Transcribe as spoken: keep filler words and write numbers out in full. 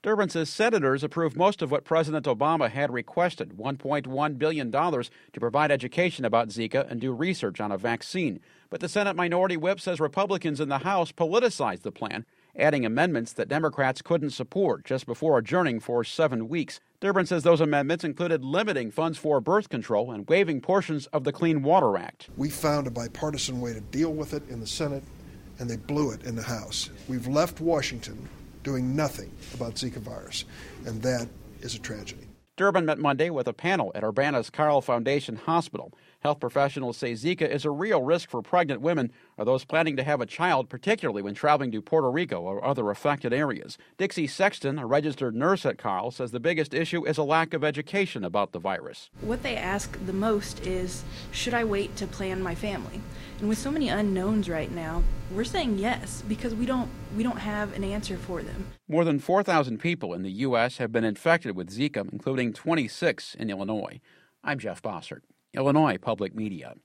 Durbin says senators approved most of what President Obama had requested, one point one billion dollars to provide education about Zika and do research on a vaccine. But the Senate Minority Whip says Republicans in the House politicized the plan, adding amendments that Democrats couldn't support just before adjourning for seven weeks. Durbin says those amendments included limiting funds for birth control and waiving portions of the Clean Water Act. We found a bipartisan way to deal with it in the Senate, and they blew it in the House. We've left Washington doing nothing about Zika virus, and that is a tragedy. Durbin met Monday with a panel at Urbana's Carle Foundation Hospital. Health professionals say Zika is a real risk for pregnant women or those planning to have a child, particularly when traveling to Puerto Rico or other affected areas. Dixie Sexton, a registered nurse at Carle, says the biggest issue is a lack of education about the virus. What they ask the most is, should I wait to plan my family? And with so many unknowns right now, we're saying yes because we don't we don't have an answer for them. More than four thousand people in the U S have been infected with Zika, including twenty-six in Illinois. I'm Jeff Bossert, Illinois Public Media.